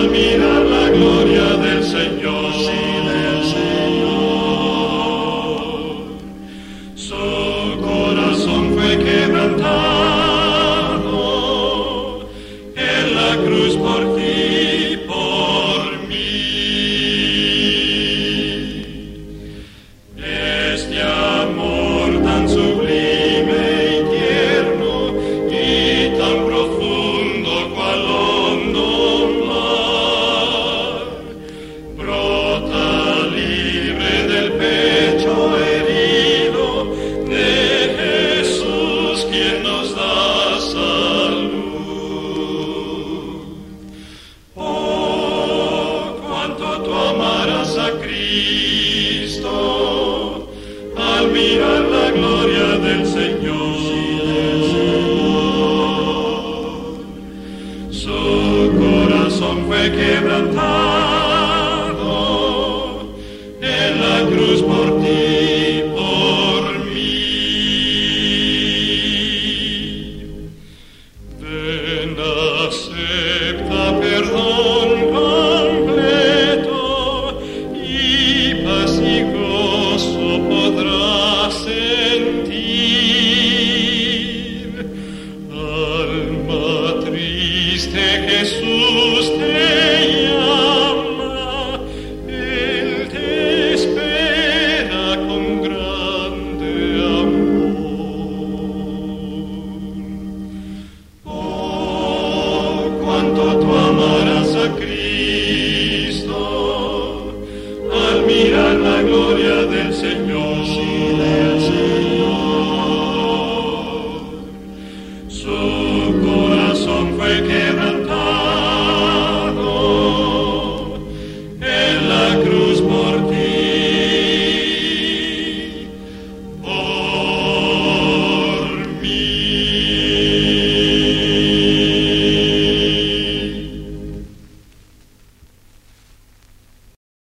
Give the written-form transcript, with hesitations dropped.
al mirar la gloria del Señor, sí, del Señor. Su corazón fue quebrantado en la cruz por ti, por mí. Este amor tan sublime y tierno y tan profundo cual hondo mar, brota libre del pecho herido de Jesús, quien nos da salud. Oh, cuánto tú amarás a Cristo al mirar la gloria del Señor. Su corazón fue quebrantado en la cruz por ti, por mí. Ven, acepta perdón completo y paz y gozo podrás sentir. Alma triste, Jesús te llama, Él te espera con grande amor. Oh, cuánto tú amarás a Cristo al mirar la gloria del Señor.